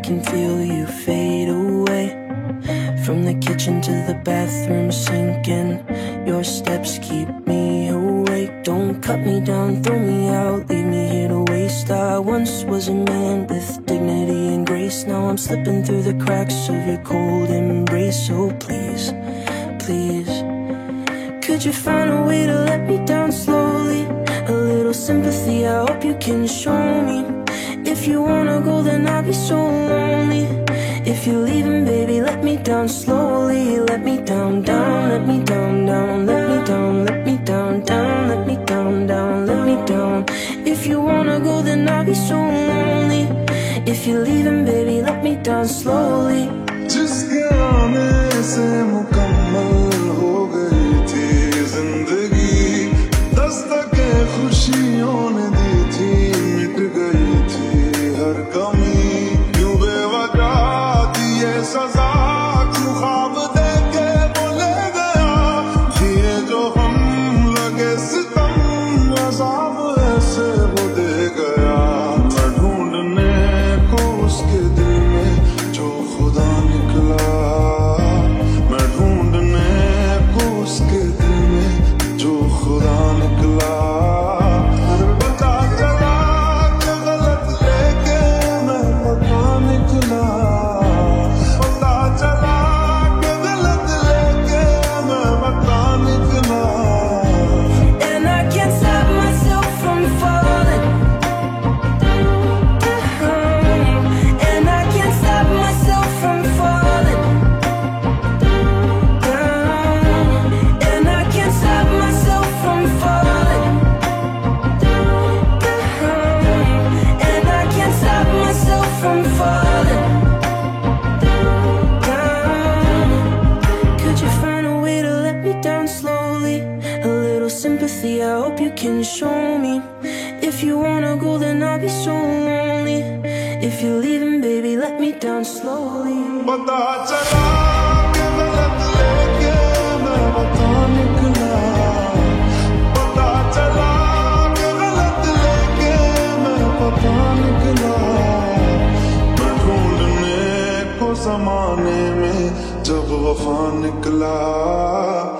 can feel you fade away. From the kitchen to the bathroom sinking, your steps keep me awake. Don't cut me down, throw me out, leave me here to waste. I once was a man with dignity and grace. Now I'm slipping through the cracks of your cold embrace. So please, please, could you find a way to let me down slowly? A little sympathy, I hope you can show me. If you wanna go, then I'll be so lonely. If you're leaving, baby, let me down slowly. Let me down, down, let me down, down, let me down, let me down, down, let me down, down, let me down. If you wanna go, then I'll be so lonely. If you're leaving, baby, let me down slowly. जिसके आने से मुकम्मल हो गई थी जिंदगी, दस्तके खुशियों ने दी थी, मिट गई थी हर कमी। क्यों बेवजह दिए सजा, क्यों ख्वाब देके वो ले गया, दिए जो हम लगे सितम, अज़ाब ऐसे वो दे गया। मैं ढूंढने को उसके दिल में जो खुदा निकला, मैं ढूंढने को उसके दिल में जो खुदा निकला। पता चला कि गलत लेके मैं पता निकला, पता चला कि गलत लेके मैं पता निकला। And I can't stop myself from falling. And I can't stop myself from falling. And I can't stop myself from falling. And I can't stop myself from falling. Could you find a way to let me down slowly? A little sympathy, I hope you can show me. If you wanna go, then I'll be so lonely. If you're leaving, baby, let me down slowly. पता चला कि गलत लेके मैं पता निकला, पता चला कि गलत लेके मैं पता निकला। मैं ढूंढने को ज़माने में जब वफा निकला,